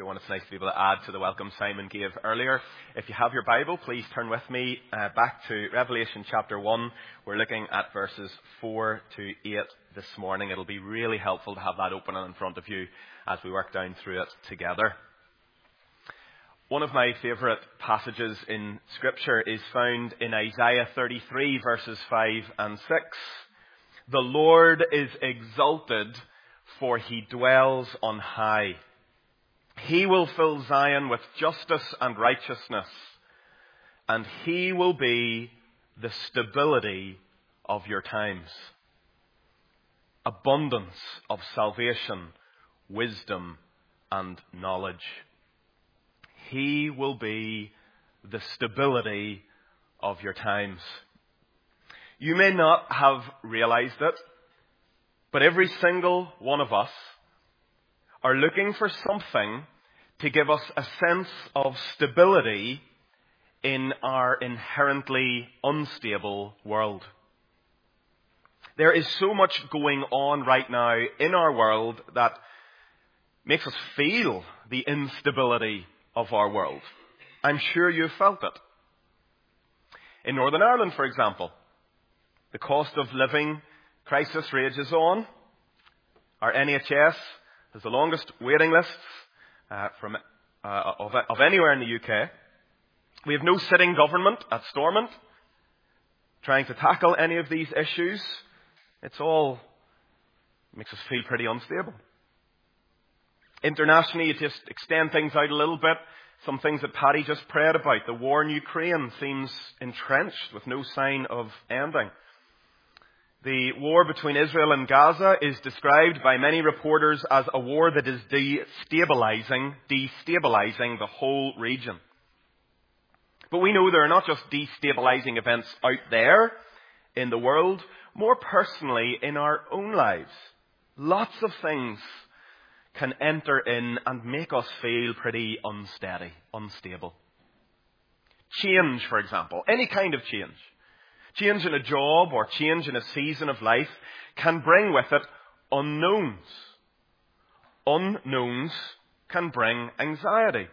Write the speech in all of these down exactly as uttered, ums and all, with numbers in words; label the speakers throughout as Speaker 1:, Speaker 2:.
Speaker 1: everyone. It's nice to be able to add to the welcome Simon gave earlier. If you have your Bible, please turn with me uh, back to Revelation chapter one. We're looking at verses four to eight this morning. It'll be really helpful to have that open and in front of you as we work down through it together. One of my favourite passages in Scripture is found in Isaiah thirty-three, verses five and six. The Lord is exalted, for he dwells on high. He will fill Zion with justice and righteousness, and he will be the stability of your times. Abundance of salvation, wisdom, and knowledge. He will be the stability of your times. You may not have realized it, but every single one of us are looking for something to give us a sense of stability in our inherently unstable world. There is so much going on right now in our world that makes us feel the instability of our world. I'm sure you've felt it. In Northern Ireland, for example, the cost of living crisis rages on. Our N H S has the longest waiting lists uh, from uh, of, of anywhere in the U K. We have no sitting government at Stormont trying to tackle any of these issues. It's all makes us feel pretty unstable. Internationally, you just extend things out a little bit. Some things that Paddy just prayed about. The war in Ukraine seems entrenched with no sign of ending. The war between Israel and Gaza is described by many reporters as a war that is destabilizing, destabilizing the whole region. But we know there are not just destabilizing events out there in the world, more personally in our own lives. Lots of things can enter in and make us feel pretty unsteady, unstable. Change, for example, any kind of change. Change in a job or change in a season of life can bring with it unknowns. Unknowns can bring anxiety.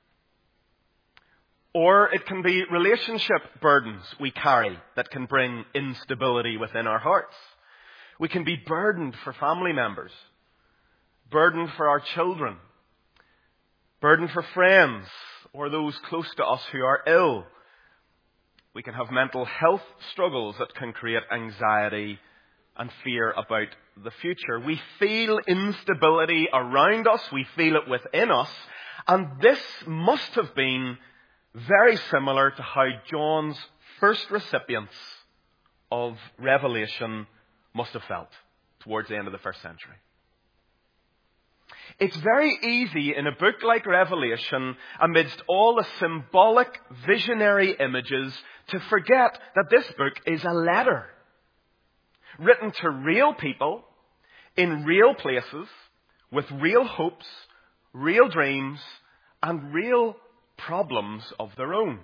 Speaker 1: Or it can be relationship burdens we carry that can bring instability within our hearts. We can be burdened for family members, burdened for our children, burdened for friends or those close to us who are ill. We can have mental health struggles that can create anxiety and fear about the future. We feel instability around us. We feel it within us. And this must have been very similar to how John's first recipients of Revelation must have felt towards the end of the first century. It's very easy in a book like Revelation, amidst all the symbolic, visionary images, to forget that this book is a letter written to real people, in real places, with real hopes, real dreams, and real problems of their own.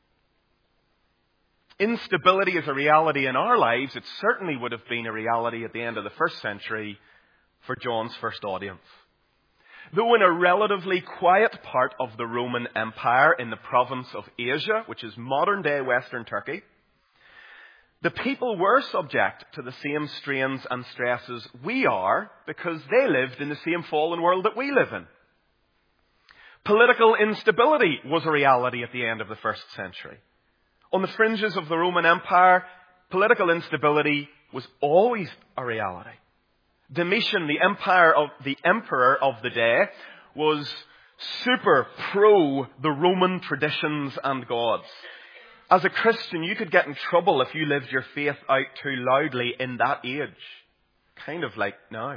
Speaker 1: Instability is a reality in our lives. It certainly would have been a reality at the end of the first century for John's first audience. Though in a relatively quiet part of the Roman Empire in the province of Asia, which is modern-day Western Turkey, the people were subject to the same strains and stresses we are because they lived in the same fallen world that we live in. Political instability was a reality at the end of the first century. On the fringes of the Roman Empire, political instability was always a reality. Domitian, the empire of the emperor of the day, was super pro the Roman traditions and gods. As a Christian, you could get in trouble if you lived your faith out too loudly in that age. Kind of like now.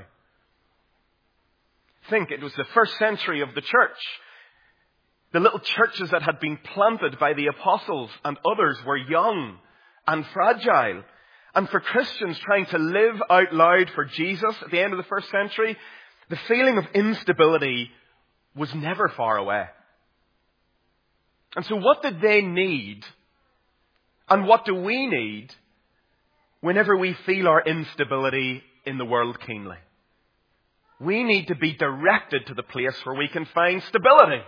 Speaker 1: Think, it was the first century of the church. The little churches that had been planted by the apostles and others were young and fragile. And for Christians trying to live out loud for Jesus at the end of the first century, the feeling of instability was never far away. And so what did they need? And what do we need whenever we feel our instability in the world keenly? We need to be directed to the place where we can find stability.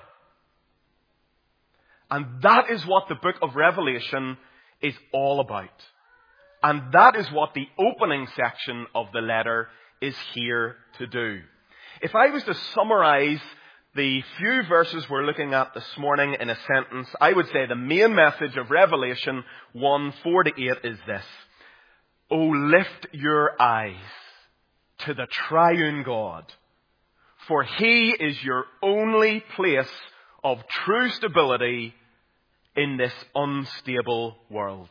Speaker 1: And that is what the book of Revelation is all about. And that is what the opening section of the letter is here to do. If I was to summarize the few verses we're looking at this morning in a sentence, I would say the main message of Revelation one, four to eight is this. Oh, lift your eyes to the triune God, for He is your only place of true stability in this unstable world.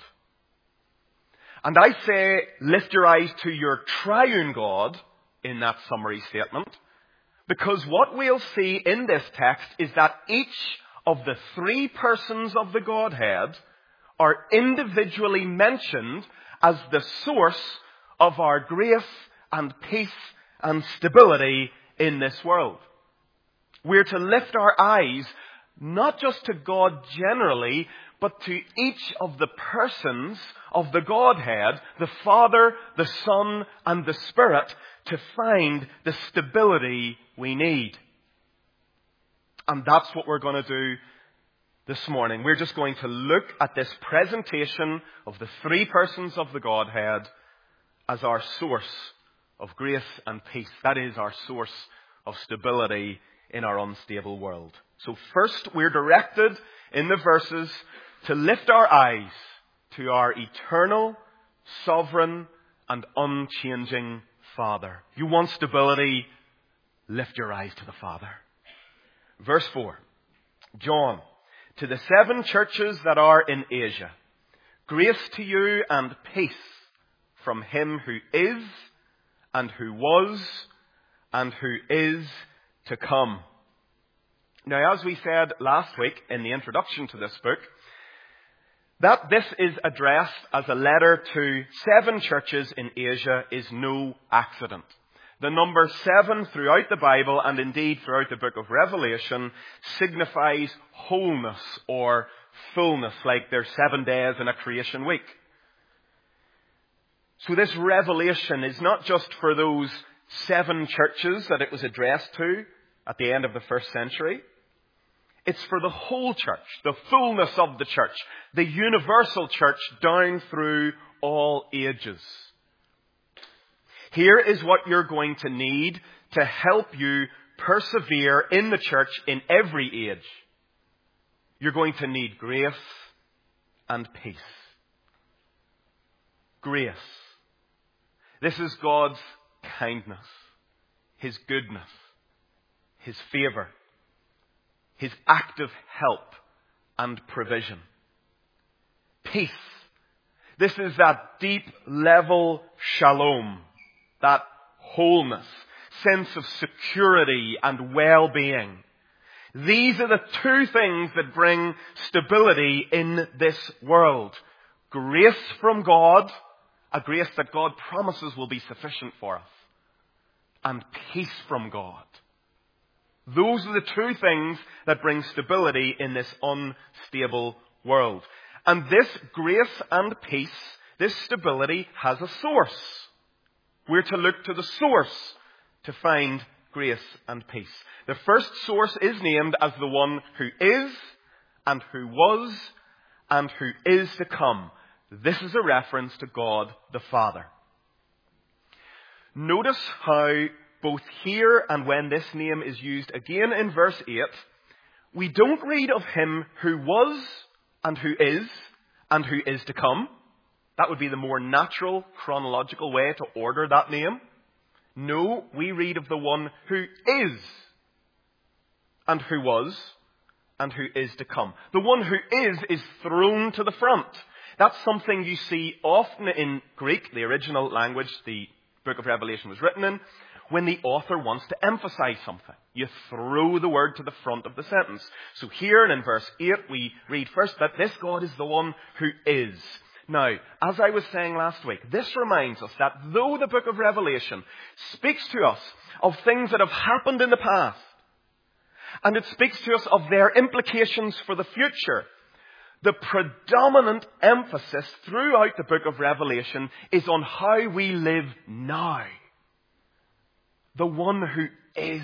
Speaker 1: And I say, lift your eyes to your triune God in that summary statement, because what we'll see in this text is that each of the three persons of the Godhead are individually mentioned as the source of our grace and peace and stability in this world. We're to lift our eyes not just to God generally, but to each of the persons of the Godhead, the Father, the Son, and the Spirit, to find the stability we need. And that's what we're going to do this morning. We're just going to look at this presentation of the three persons of the Godhead as our source of grace and peace. That is our source of stability in our unstable world. So first, we're directed in the verses to lift our eyes to our eternal, sovereign, and unchanging Father. You want stability? Lift your eyes to the Father. Verse four. John, to the seven churches that are in Asia, grace to you and peace from Him who is, and who was, and who is to come. Now, as we said last week in the introduction to this book, that this is addressed as a letter to seven churches in Asia is no accident. The number seven throughout the Bible, and indeed throughout the book of Revelation, signifies wholeness or fullness, like there's seven days in a creation week. So this revelation is not just for those seven churches that it was addressed to at the end of the first century. It's for the whole church, the fullness of the church, the universal church down through all ages. Here is what you're going to need to help you persevere in the church in every age. You're going to need grace and peace. Grace. This is God's kindness, His goodness, His favor, His active help and provision. Peace. This is that deep level shalom, that wholeness, sense of security and well-being. These are the two things that bring stability in this world. Grace from God, a grace that God promises will be sufficient for us, and peace from God. Those are the two things that bring stability in this unstable world. And this grace and peace, this stability, has a source. We're to look to the source to find grace and peace. The first source is named as the one who is, and who was, and who is to come. This is a reference to God the Father. Notice how both here and when this name is used again in verse eight, we don't read of Him who was and who is and who is to come. That would be the more natural chronological way to order that name. No, we read of the one who is and who was and who is to come. The one who is is thrown to the front. That's something you see often in Greek, the original language the book of Revelation was written in, when the author wants to emphasize something. You throw the word to the front of the sentence. So here in verse eight, we read first that this God is the one who is. Now, as I was saying last week, this reminds us that though the book of Revelation speaks to us of things that have happened in the past, and it speaks to us of their implications for the future, the predominant emphasis throughout the book of Revelation is on how we live now. the one who is.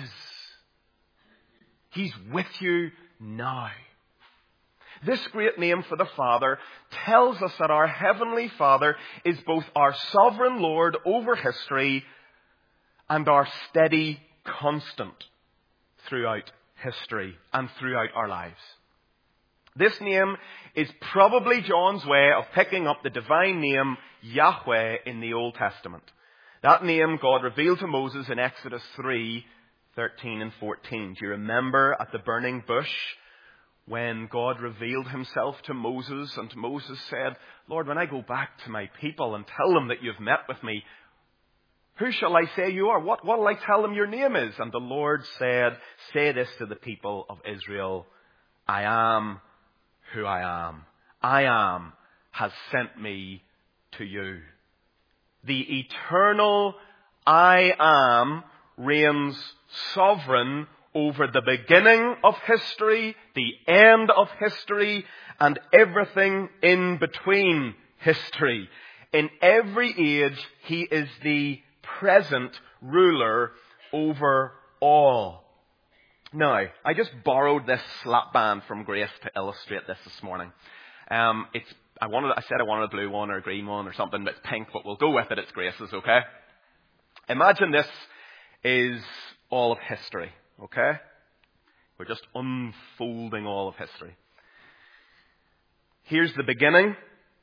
Speaker 1: He's with you now. This great name for the Father tells us that our Heavenly Father is both our sovereign Lord over history and our steady constant throughout history and throughout our lives. This name is probably John's way of picking up the divine name Yahweh in the Old Testament. That name God revealed to Moses in Exodus three, thirteen and fourteen. Do you remember at the burning bush when God revealed himself to Moses and Moses said, Lord, when I go back to my people and tell them that you've met with me, who shall I say you are? What will I tell them your name is? And the Lord said, say this to the people of Israel, I am who I am. I am has sent me to you. The eternal I am reigns sovereign over the beginning of history, the end of history, and everything in between history. In every age, he is the present ruler over all. Now, I just borrowed this slap band from Grace to illustrate this this morning. Um, it's I wanted I said I wanted a blue one or a green one or something, but it's pink, but we'll go with it. It's Grace's, okay? Imagine this is all of history, okay? We're just unfolding all of history. Here's the beginning.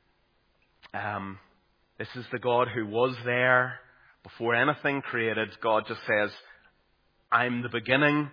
Speaker 1: Um, this is the God who was there before anything created. God just says, I'm the beginning,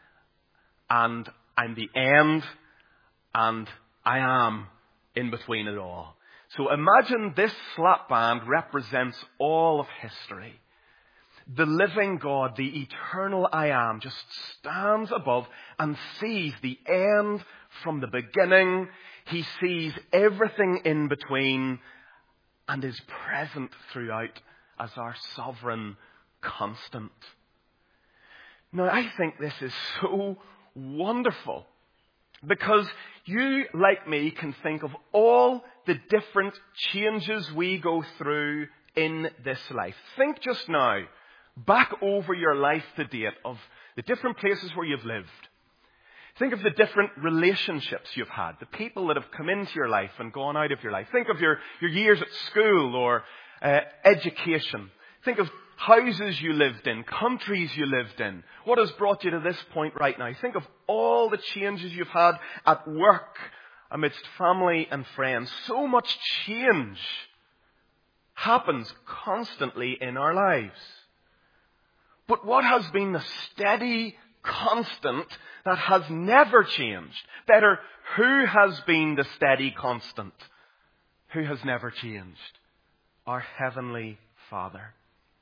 Speaker 1: and I'm the end, and I am in between it all. So imagine this slap band represents all of history. The living God, the eternal I am, just stands above and sees the end from the beginning. He sees everything in between and is present throughout as our sovereign constant. Now, I think this is so wonderful because you, like me, can think of all the different changes we go through in this life. Think just now, back over your life to date of the different places where you've lived. Think of the different relationships you've had, the people that have come into your life and gone out of your life. Think of your, your years at school or uh, education. Think of houses you lived in, countries you lived in. What has brought you to this point right now? Think of all the changes you've had at work, amidst family and friends. So much change happens constantly in our lives. But what has been the steady constant that has never changed? Better, who has been the steady constant? Who has never changed? Our Heavenly Father.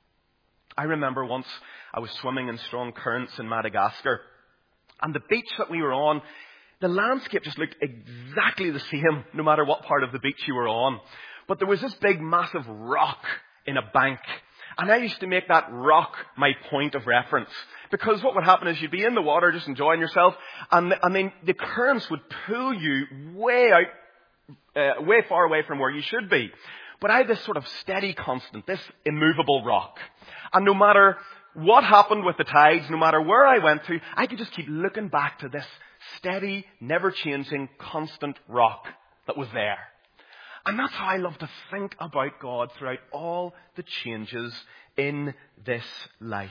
Speaker 1: I remember once I was swimming in strong currents in Madagascar, and the beach that we were on, the landscape just looked exactly the same no matter what part of the beach you were on. But there was this big massive rock in a bank. And I used to make that rock my point of reference. Because what would happen is you'd be in the water just enjoying yourself, and, and then the currents would pull you way out, uh, way far away from where you should be. But I had this sort of steady constant, this immovable rock. And no matter what happened with the tides, no matter where I went to, I could just keep looking back to this steady, never-changing, constant rock that was there. And that's how I love to think about God throughout all the changes in this life.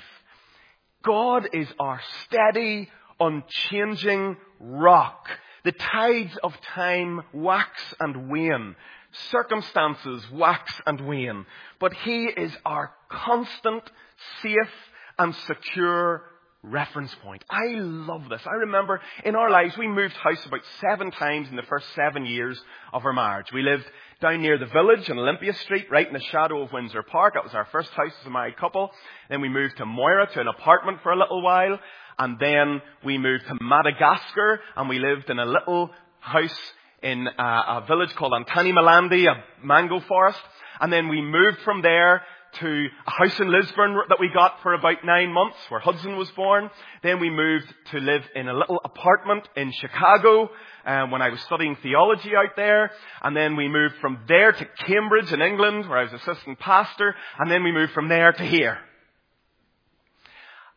Speaker 1: God is our steady, unchanging rock. The tides of time wax and wane. Circumstances wax and wane. But He is our constant, safe and secure reference point. I love this. I remember in our lives, we moved house about seven times in the first seven years of our marriage. We lived down near the village on Olympia Street, right in the shadow of Windsor Park. That was our first house as a married couple. Then we moved to Moira to an apartment for a little while. And then we moved to Madagascar and we lived in a little house in a, a village called Antani Malandi, a mango forest. And then we moved from there to a house in Lisburn that we got for about nine months, where Hudson was born. Then we moved to live in a little apartment in Chicago um, when I was studying theology out there. And then we moved from there to Cambridge in England, where I was assistant pastor. And then we moved from there to here.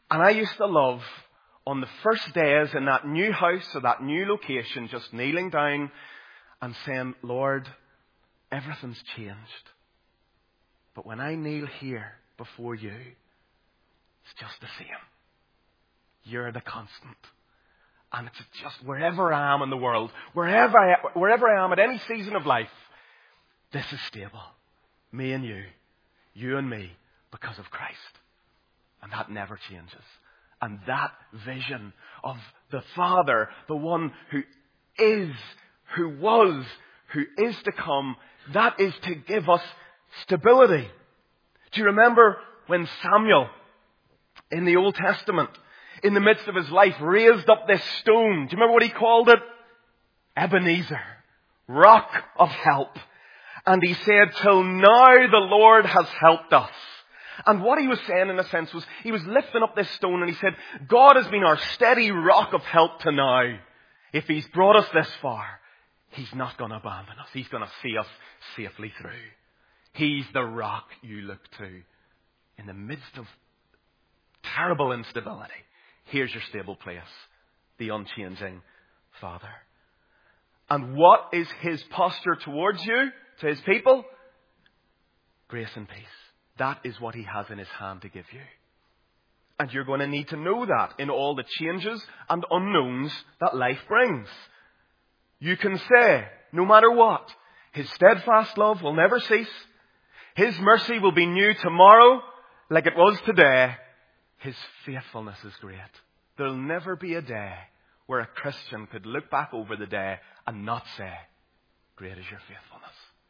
Speaker 1: And I used to love, on the first days in that new house or that new location, just kneeling down and saying, Lord, everything's changed. But when I kneel here before you, it's just the same. You're the constant. And it's just wherever I am in the world, wherever I, wherever I am at any season of life, this is stable. Me and you. You and me, because of Christ. And that never changes. And that vision of the Father, the one who is, who was, who is to come, that is to give us stability. Do you remember when Samuel, in the Old Testament, in the midst of his life, raised up this stone? Do you remember what he called it? Ebenezer, rock of help. And he said, till now the Lord has helped us. And what he was saying in a sense was, he was lifting up this stone and he said, God has been our steady rock of help to now. If he's brought us this far, he's not going to abandon us. He's going to see us safely through. He's the rock you look to in the midst of terrible instability. Here's your stable place, the unchanging Father. And what is his posture towards you, to his people? Grace and peace. That is what he has in his hand to give you. And you're going to need to know that in all the changes and unknowns that life brings. You can say, no matter what, his steadfast love will never cease. His mercy will be new tomorrow like it was today. His faithfulness is great. There'll never be a day where a Christian could look back over the day and not say, great is your faithfulness.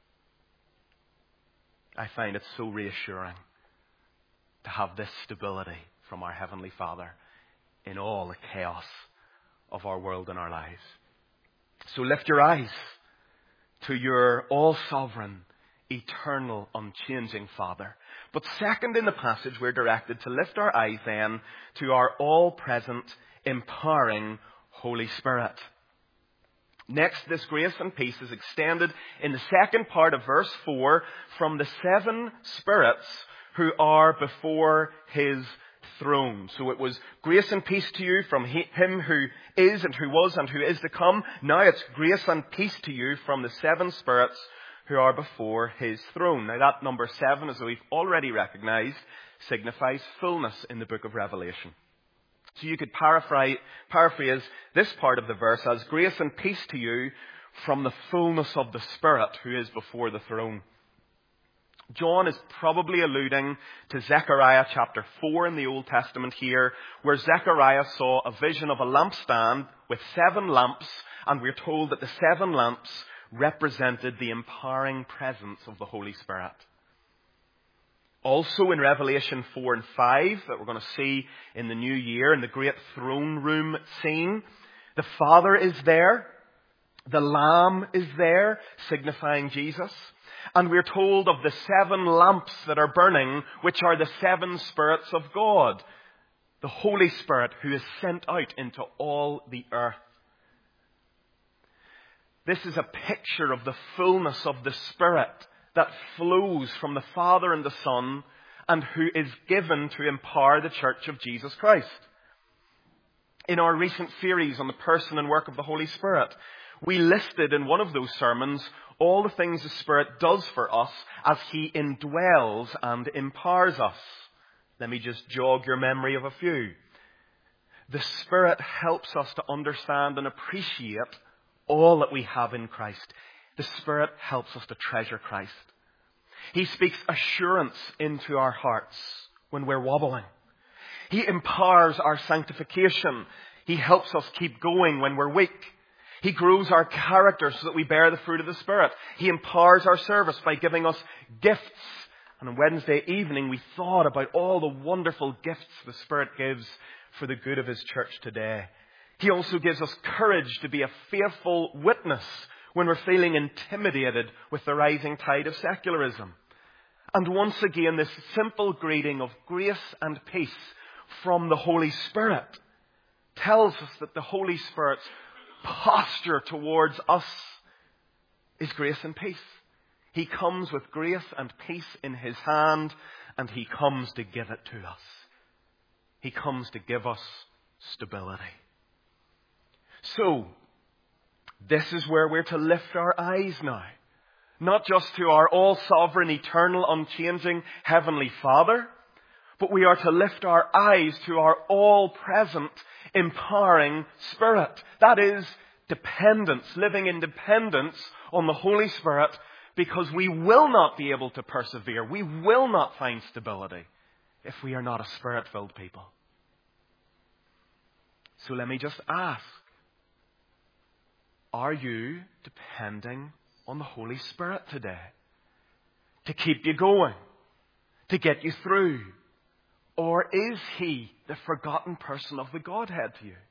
Speaker 1: I find it so reassuring to have this stability from our Heavenly Father in all the chaos of our world and our lives. So lift your eyes to your all-sovereign, eternal, unchanging Father. But second in the passage, we're directed to lift our eyes then to our all-present, empowering Holy Spirit. Next, this grace and peace is extended in the second part of verse four from the seven spirits who are before his throne. So it was grace and peace to you from him who is and who was and who is to come. Now it's grace and peace to you from the seven spirits who are before his throne. Now that number seven, as we've already recognized, signifies fullness in the book of Revelation. So you could paraphrase, paraphrase this part of the verse as grace and peace to you from the fullness of the Spirit who is before the throne. John is probably alluding to Zechariah chapter four in the Old Testament here, where Zechariah saw a vision of a lampstand with seven lamps, and we're told that the seven lamps represented the empowering presence of the Holy Spirit. Also in Revelation four and five, that we're going to see in the new year, in the great throne room scene, the Father is there, the Lamb is there, signifying Jesus. And we're told of the seven lamps that are burning, which are the seven spirits of God. The Holy Spirit who is sent out into all the earth. This is a picture of the fullness of the Spirit that flows from the Father and the Son, and who is given to empower the Church of Jesus Christ. In our recent series on the person and work of the Holy Spirit, we listed in one of those sermons all the things the Spirit does for us as he indwells and empowers us. Let me just jog your memory of a few. The Spirit helps us to understand and appreciate all that we have in Christ. The Spirit helps us to treasure Christ. He speaks assurance into our hearts when we're wobbling. He empowers our sanctification. He helps us keep going when we're weak. He grows our character so that we bear the fruit of the Spirit. He empowers our service by giving us gifts. And on Wednesday evening, we thought about all the wonderful gifts the Spirit gives for the good of his church today. He also gives us courage to be a faithful witness when we're feeling intimidated with the rising tide of secularism. And once again, this simple greeting of grace and peace from the Holy Spirit tells us that the Holy Spirit's posture towards us is grace and peace. He comes with grace and peace in his hand, and he comes to give it to us. He comes to give us stability. So, this is where we're to lift our eyes now. Not just to our all-sovereign, eternal, unchanging Heavenly Father, but we are to lift our eyes to our all-present, empowering Spirit. That is dependence, living in dependence on the Holy Spirit, because we will not be able to persevere. We will not find stability if we are not a Spirit-filled people. So let me just ask, are you depending on the Holy Spirit today to keep you going, to get you through? Or is He the forgotten person of the Godhead to you?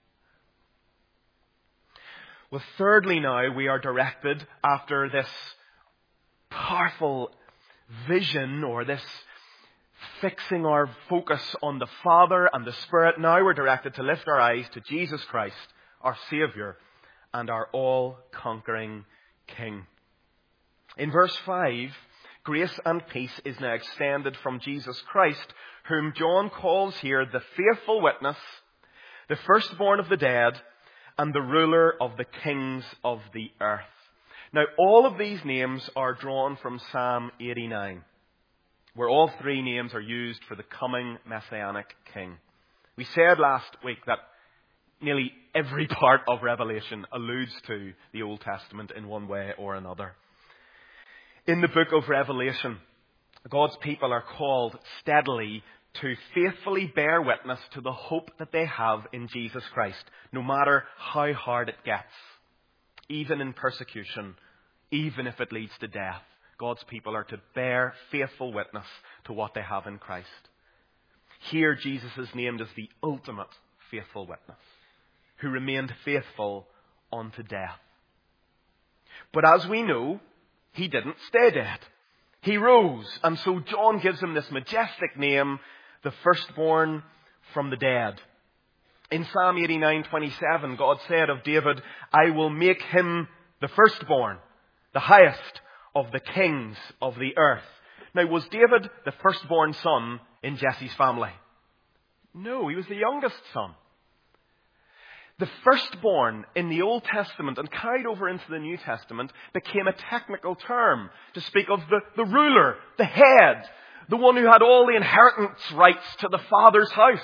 Speaker 1: Well, thirdly now, we are directed after this powerful vision, or this fixing our focus on the Father and the Spirit. Now we're directed to lift our eyes to Jesus Christ, our Saviour and our all-conquering King. In verse five, grace and peace is now extended from Jesus Christ, whom John calls here the faithful witness, the firstborn of the dead, and the ruler of the kings of the earth. Now, all of these names are drawn from Psalm eighty-nine, where all three names are used for the coming Messianic King. We said last week that nearly every part of Revelation alludes to the Old Testament in one way or another. In the book of Revelation, God's people are called steadily to faithfully bear witness to the hope that they have in Jesus Christ, no matter how hard it gets. Even in persecution, even if it leads to death, God's people are to bear faithful witness to what they have in Christ. Here, Jesus is named as the ultimate faithful witness, who remained faithful unto death. But as we know, He didn't stay dead. He rose. And so John gives him this majestic name, the firstborn from the dead. In Psalm eighty-nine twenty-seven, God said of David, I will make him the firstborn, the highest of the kings of the earth. Now, was David the firstborn son in Jesse's family? No, he was the youngest son. The firstborn in the Old Testament and carried over into the New Testament became a technical term to speak of the, the ruler, the head, the one who had all the inheritance rights to the Father's house.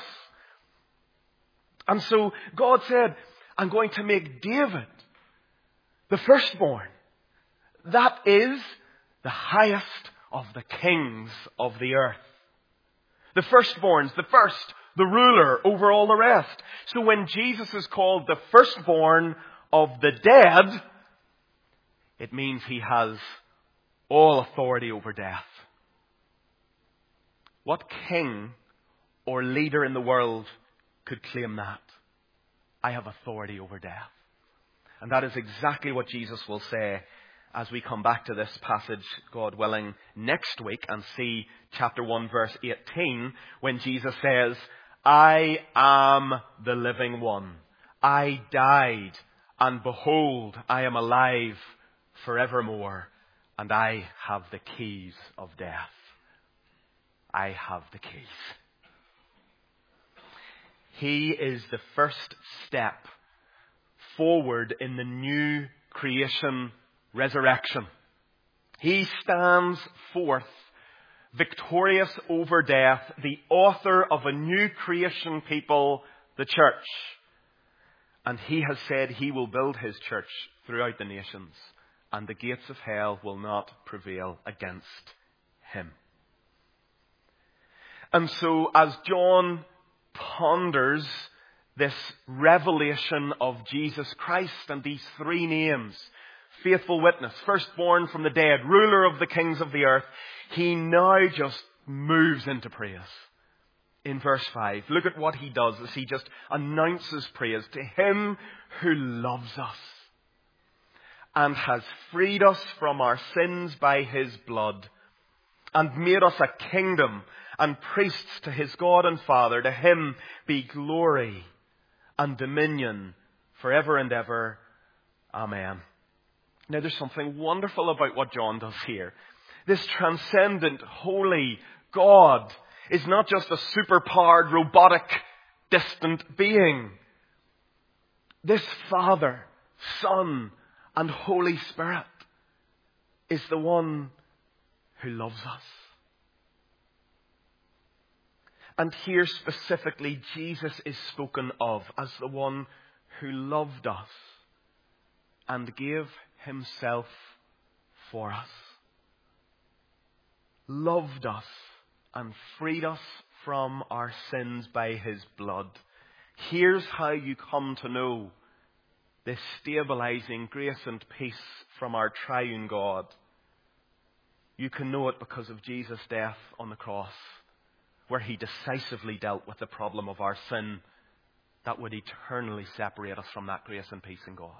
Speaker 1: And so God said, I'm going to make David the firstborn. That is the highest of the kings of the earth. The firstborns, the first, the ruler over all the rest. So when Jesus is called the firstborn of the dead, it means He has all authority over death. What king or leader in the world could claim that? I have authority over death. And that is exactly what Jesus will say as we come back to this passage, God willing, next week and see chapter one, verse eighteen, when Jesus says, I am the living one. I died, and behold, I am alive forevermore, and I have the keys of death. I have the keys. He is the first step forward in the new creation resurrection. He stands forth victorious over death, the author of a new creation people, the church. And He has said He will build His church throughout the nations, and the gates of hell will not prevail against Him. And so as John ponders this revelation of Jesus Christ and these three names, faithful witness, firstborn from the dead, ruler of the kings of the earth, he now just moves into praise. In verse five, look at what he does as he just announces praise to Him who loves us and has freed us from our sins by His blood and made us a kingdom and priests to His God and Father. To Him be glory and dominion forever and ever. Amen. Now, there's something wonderful about what John does here. This transcendent, holy God is not just a super-powered, robotic distant being. This Father, Son, and Holy Spirit is the one who loves us. And here specifically, Jesus is spoken of as the one who loved us and gave himself for us. Loved us and freed us from our sins by his blood. Here's how you come to know this stabilizing grace and peace from our triune God. You can know it because of Jesus' death on the cross, where he decisively dealt with the problem of our sin that would eternally separate us from that grace and peace in God.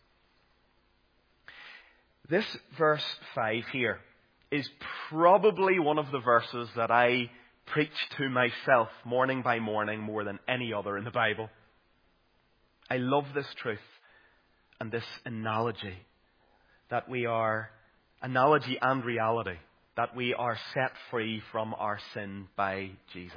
Speaker 1: This verse five here is probably one of the verses that I preach to myself morning by morning more than any other in the Bible. I love this truth and this analogy that we are, analogy and reality, that we are set free from our sin by Jesus.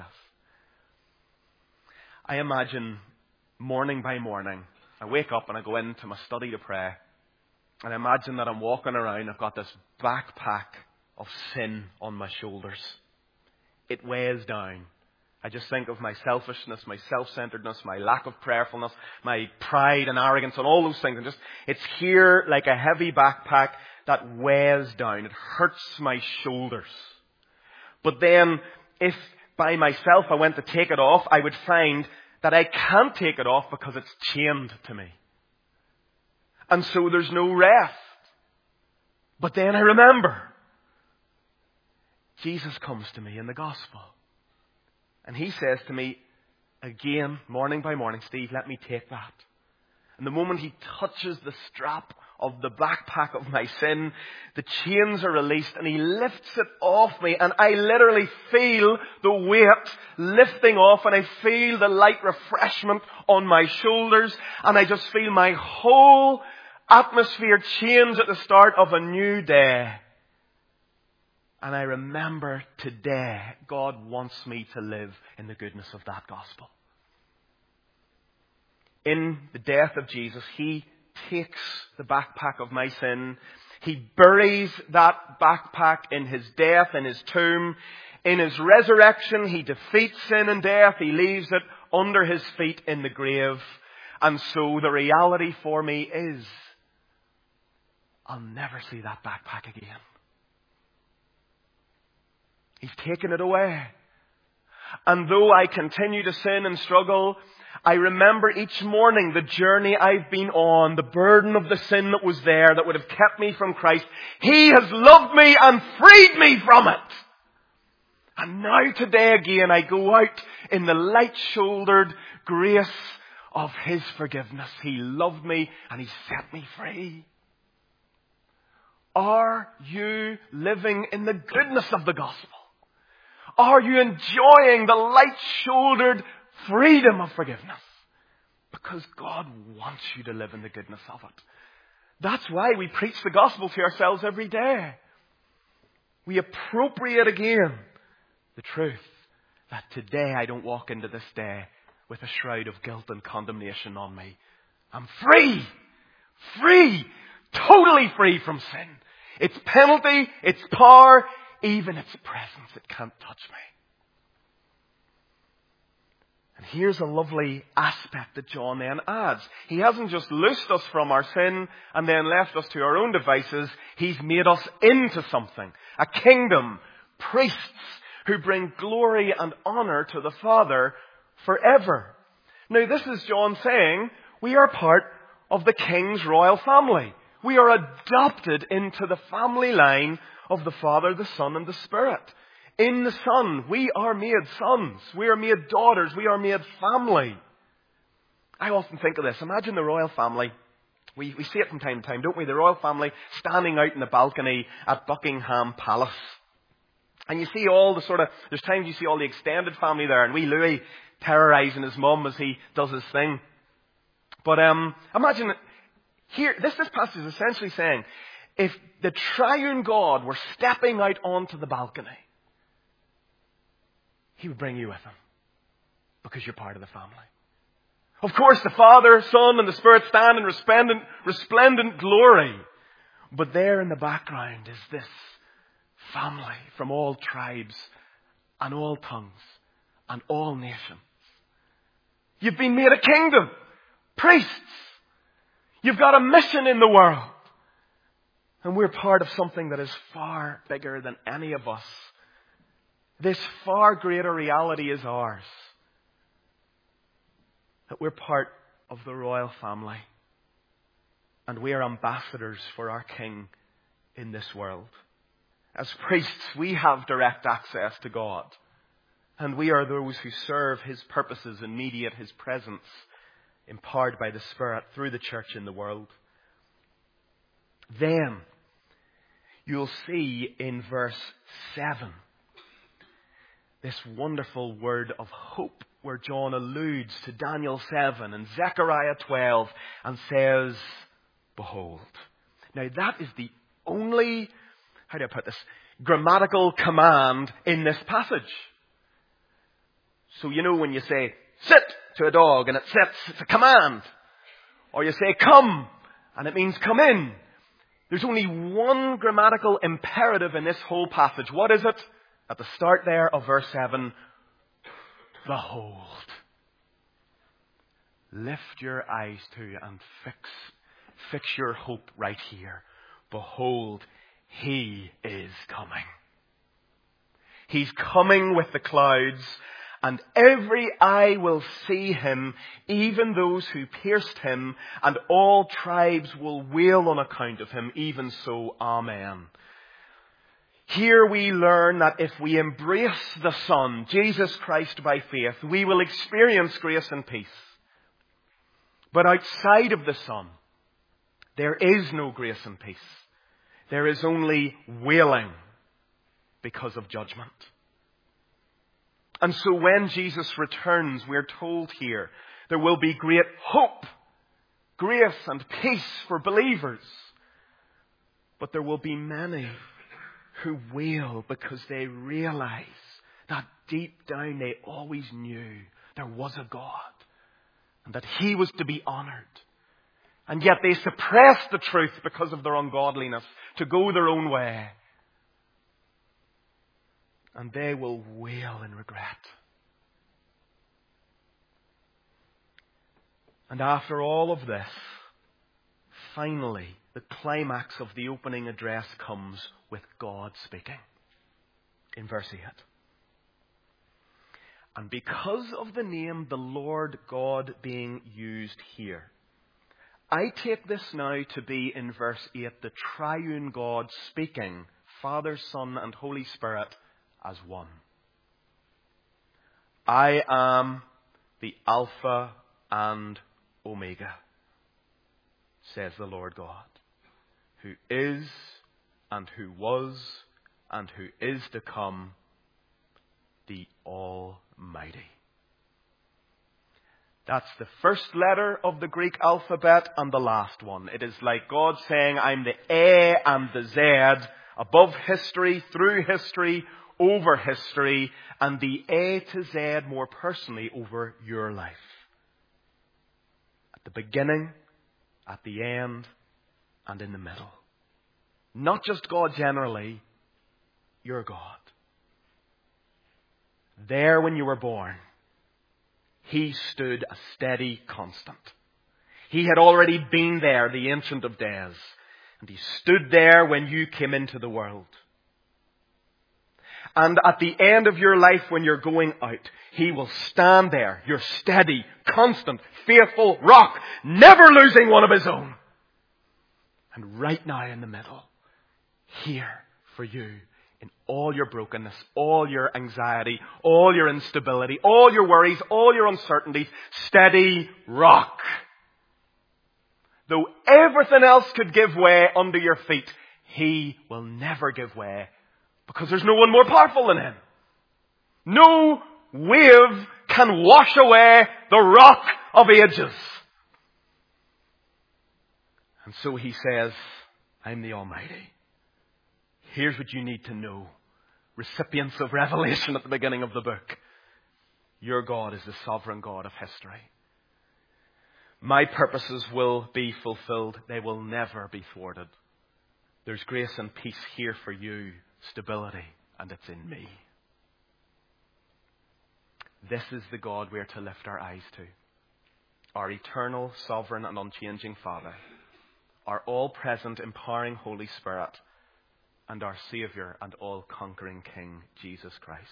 Speaker 1: I imagine morning by morning, I wake up and I go into my study to pray, and I imagine that I'm walking around, I've got this backpack of sin on my shoulders. It weighs down. I just think of my selfishness, my self-centeredness, my lack of prayerfulness, my pride and arrogance and all those things. And just, it's here like a heavy backpack that weighs down. It hurts my shoulders. But then, if by myself I went to take it off, I would find that I can't take it off because it's chained to me. And so there's no rest. But then I remember, Jesus comes to me in the gospel. And he says to me, again, morning by morning, Steve, let me take that. And the moment he touches the strap of the backpack of my sin, the chains are released and he lifts it off me. And I literally feel the weight lifting off, and I feel the light refreshment on my shoulders. And I just feel my whole atmosphere change at the start of a new day. And I remember today, God wants me to live in the goodness of that gospel. In the death of Jesus, he takes the backpack of my sin. He buries that backpack in his death, in his tomb. In his resurrection, he defeats sin and death. He leaves it under his feet in the grave. And so the reality for me is, I'll never see that backpack again. He's taken it away. And though I continue to sin and struggle, I remember each morning the journey I've been on, the burden of the sin that was there that would have kept me from Christ. He has loved me and freed me from it. And now today again I go out in the light-shouldered grace of his forgiveness. He loved me and he set me free. Are you living in the goodness of the gospel? Are you enjoying the light-shouldered freedom of forgiveness? Because God wants you to live in the goodness of it. That's why we preach the gospel to ourselves every day. We appropriate again the truth that today I don't walk into this day with a shroud of guilt and condemnation on me. I'm free! Free! Totally free from sin. Its penalty, its power, even its presence, it can't touch me. And here's a lovely aspect that John then adds. He hasn't just loosed us from our sin and then left us to our own devices. He's made us into something. A kingdom, priests who bring glory and honor to the Father forever. Now this is John saying, we are part of the King's royal family. We are adopted into the family line of the Father, the Son, and the Spirit. In the Son, we are made sons. We are made daughters. We are made family. I often think of this. Imagine the royal family. We, we see it from time to time, don't we? The royal family standing out in the balcony at Buckingham Palace. And you see all the sort of, there's times you see all the extended family there, and wee Louis terrorising his mum as he does his thing. But um, imagine, here, this, this passage is essentially saying, if the triune God were stepping out onto the balcony, he would bring you with him. because you're part of the family. Of course, the Father, Son, and the Spirit stand in resplendent, resplendent glory. But there in the background is this family from all tribes and all tongues and all nations. You've been made a kingdom, priests. You've got a mission in the world. And we're part of something that is far bigger than any of us. This far greater reality is ours. That we're part of the royal family. And we are ambassadors for our King in this world. As priests, we have direct access to God. And we are those who serve His purposes and mediate His presence, empowered by the Spirit through the church in the world. Then, you'll see in verse seven, this wonderful word of hope, where John alludes to Daniel seven and Zechariah twelve and says, behold. Now that is the only, how do I put this, grammatical command in this passage. So you know when you say, sit to a dog and it sits, it's a command. Or you say, come, and it means come in. There's only one grammatical imperative in this whole passage. What is it? At the start there of verse seven, behold. Lift your eyes to and fix, fix your hope right here. Behold, He is coming. He's coming with the clouds, and every eye will see Him, even those who pierced Him, and all tribes will wail on account of Him. Even so, amen. Here we learn that if we embrace the Son, Jesus Christ, by faith, we will experience grace and peace. But outside of the Son, there is no grace and peace. There is only wailing because of judgment. And so when Jesus returns, we're told here, there will be great hope, grace and peace for believers. But there will be many who wail because they realize that deep down they always knew there was a God and that He was to be honored. And yet they suppressed the truth because of their ungodliness to go their own way. And they will wail in regret. And after all of this, finally, the climax of the opening address comes with God speaking. In verse eight. And because of the name the Lord God being used here, I take this now to be in verse eight, the triune God speaking, Father, Son, and Holy Spirit, as one. I am the Alpha and Omega, says the Lord God, who is and who was and who is to come, the Almighty. That's the first letter of the Greek alphabet and the last one. It is like God saying, I'm the A and the Z, above history, through history, over history, and the A to Z more personally over your life. At the beginning, at the end, and in the middle. Not just God generally, your God. There when you were born, He stood a steady constant. He had already been there, the Ancient of Days. And He stood there when you came into the world. And at the end of your life when you're going out, He will stand there, your steady, constant, faithful rock, never losing one of His own. And right now in the middle, here for you, in all your brokenness, all your anxiety, all your instability, all your worries, all your uncertainties, steady rock. Though everything else could give way under your feet, He will never give way because there's no one more powerful than Him. No wave can wash away the rock of ages. And so He says, I'm the Almighty. Here's what you need to know. Recipients of revelation at the beginning of the book. Your God is the sovereign God of history. My purposes will be fulfilled. They will never be thwarted. There's grace and peace here for you, stability, and it's in me. This is the God we are to lift our eyes to. Our eternal, sovereign, and unchanging Father. Our all-present, empowering Holy Spirit. And our Saviour and all-conquering King, Jesus Christ.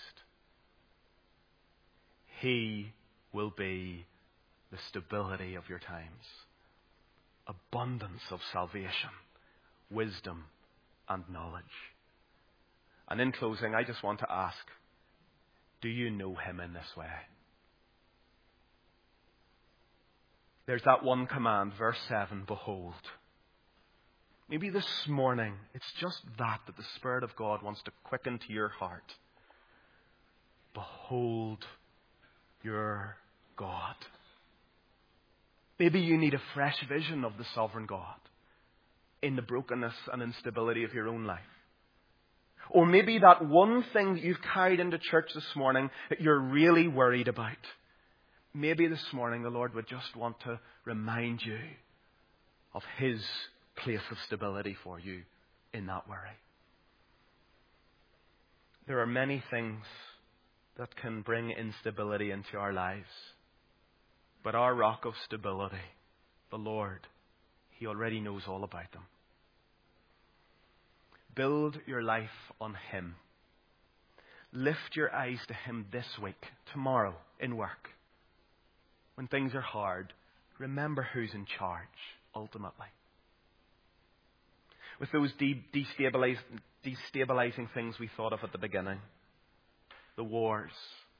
Speaker 1: He will be the stability of your times. Abundance of salvation, wisdom, and knowledge. And in closing, I just want to ask, do you know Him in this way? There's that one command, verse seven, behold. Maybe this morning, it's just that that the Spirit of God wants to quicken to your heart. Behold your God. Maybe you need a fresh vision of the sovereign God in the brokenness and instability of your own life. Or maybe that one thing that you've carried into church this morning that you're really worried about. Maybe this morning the Lord would just want to remind you of His place of stability for you in that worry. There are many things that can bring instability into our lives. But our rock of stability, the Lord, He already knows all about them. Build your life on Him. Lift your eyes to Him this week, tomorrow, in work. When things are hard, remember who's in charge, ultimately. With those de- destabilize, destabilizing things we thought of at the beginning, the wars,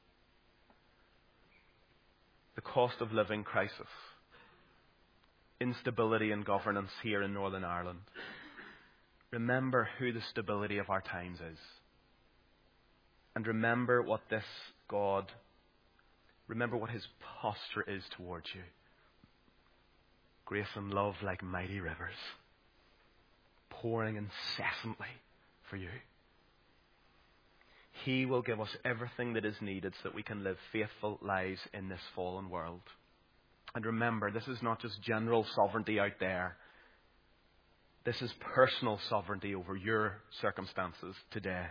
Speaker 1: the cost of living crisis, instability in governance here in Northern Ireland. Remember who the stability of our times is. And remember what this God, remember what His posture is towards you. Grace and love like mighty rivers, pouring incessantly for you. He will give us everything that is needed so that we can live faithful lives in this fallen world. And remember, this is not just general sovereignty out there. This is personal sovereignty over your circumstances today.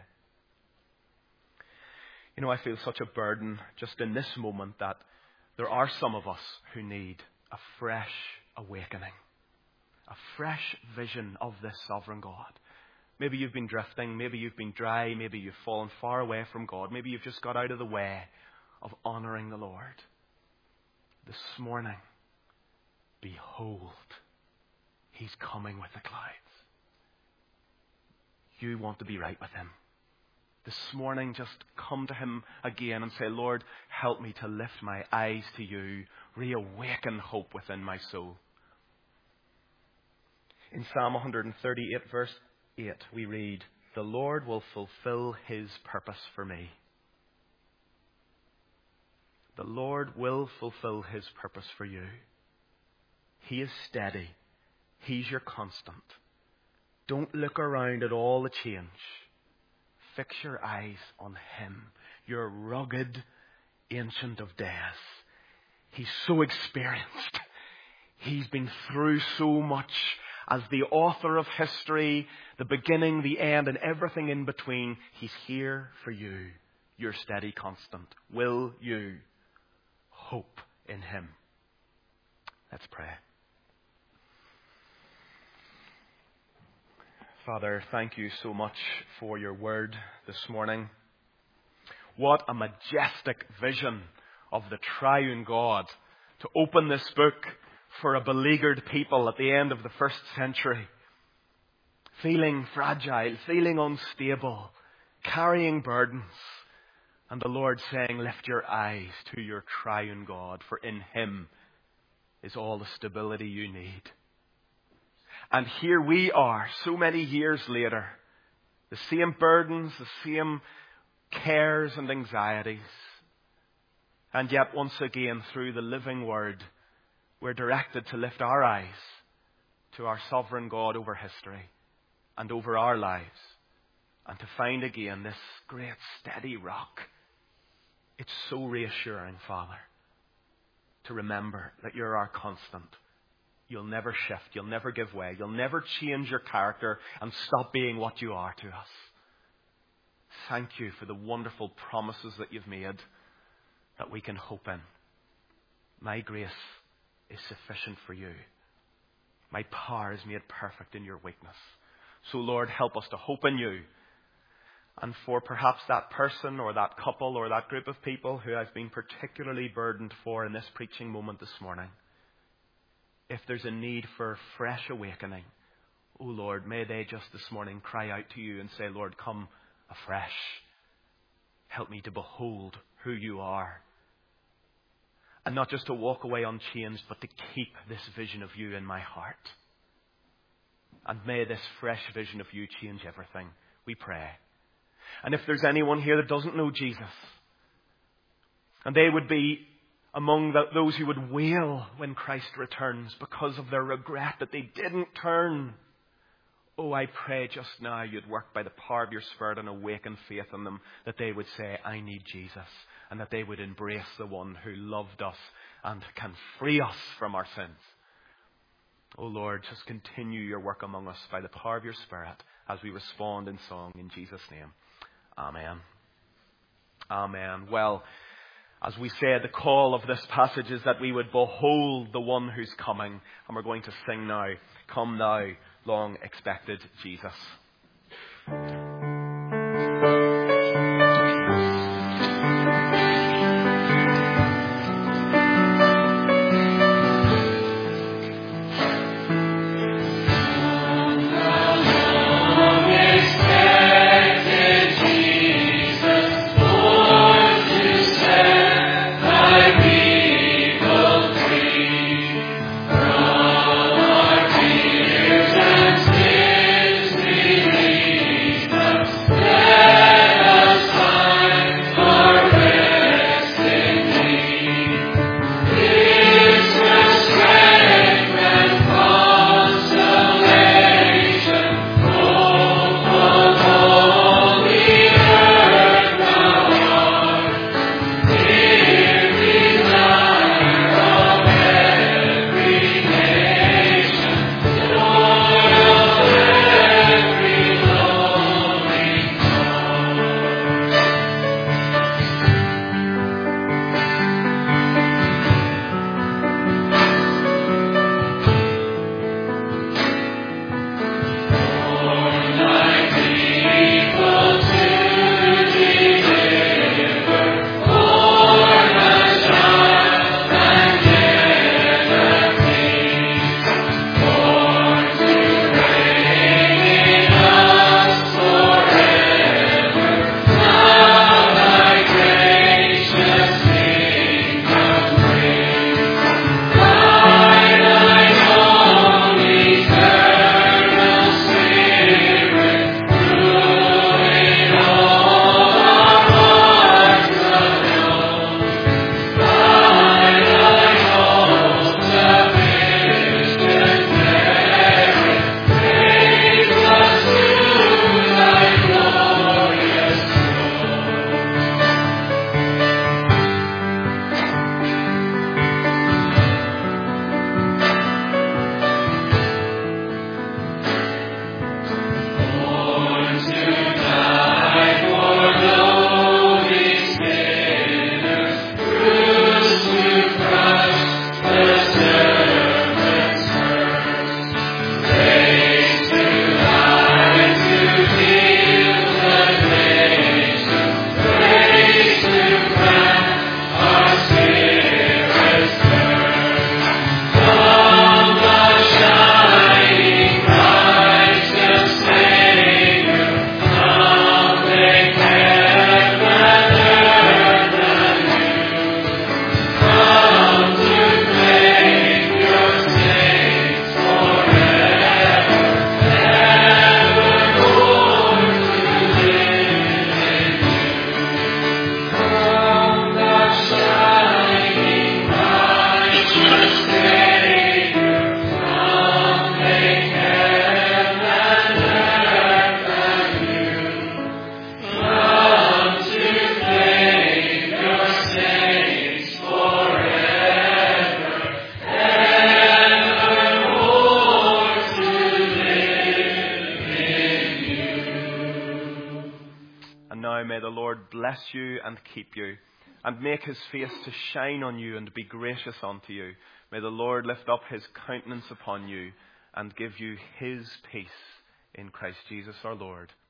Speaker 1: You know, I feel such a burden just in this moment that there are some of us who need a fresh awakening, a fresh vision of this sovereign God. Maybe you've been drifting, maybe you've been dry, maybe you've fallen far away from God, maybe you've just got out of the way of honouring the Lord. This morning, behold, He's coming with the clouds. You want to be right with Him. This morning, just come to Him again and say, Lord, help me to lift my eyes to You, reawaken hope within my soul. In Psalm one thirty-eight, verse eight, we read, the Lord will fulfill His purpose for me. The Lord will fulfill His purpose for you. He is steady. He's your constant. Don't look around at all the change. Fix your eyes on Him, your rugged Ancient of Days. He's so experienced. He's been through so much. As the author of history, the beginning, the end, and everything in between, He's here for you, your steady constant. Will you hope in Him? Let's pray. Father, thank You so much for Your word this morning. What a majestic vision of the triune God to open this book for a beleaguered people at the end of the first century, feeling fragile, feeling unstable, carrying burdens, and the Lord saying, lift your eyes to your triune God, for in Him is all the stability you need. And here we are, so many years later, the same burdens, the same cares and anxieties, and yet once again through the living Word, we're directed to lift our eyes to our sovereign God over history and over our lives, and to find again this great steady rock It's so reassuring, Father, to remember that you're our constant. You'll never shift. You'll never give way. You'll never change your character and stop being what you are to us. Thank you for the wonderful promises that you've made that we can hope in. My grace is sufficient for you. My power is made perfect in your weakness. So, Lord, help us to hope in you. And for perhaps that person or that couple or that group of people who I've been particularly burdened for in this preaching moment this morning, if there's a need for fresh awakening, oh Lord, may they just this morning cry out to you and say, Lord, come afresh. Help me to behold who you are. And not just to walk away unchanged, but to keep this vision of you in my heart. And may this fresh vision of you change everything, we pray. And if there's anyone here that doesn't know Jesus, and they would be among the, those who would wail when Christ returns because of their regret that they didn't turn, oh, I pray just now you'd work by the power of your Spirit and awaken faith in them, that they would say, I need Jesus, and that they would embrace the one who loved us and can free us from our sins. Oh Lord, just continue your work among us by the power of your Spirit as we respond in song in Jesus' name. Amen. Amen. Well, as we said, the call of this passage is that we would behold the one who's coming. And we're going to sing now, Come Thou, Long Expected Jesus. And now may the Lord bless you and keep you, and make his face to shine on you and be gracious unto you. May the Lord lift up his countenance upon you and give you his peace in Christ Jesus our Lord.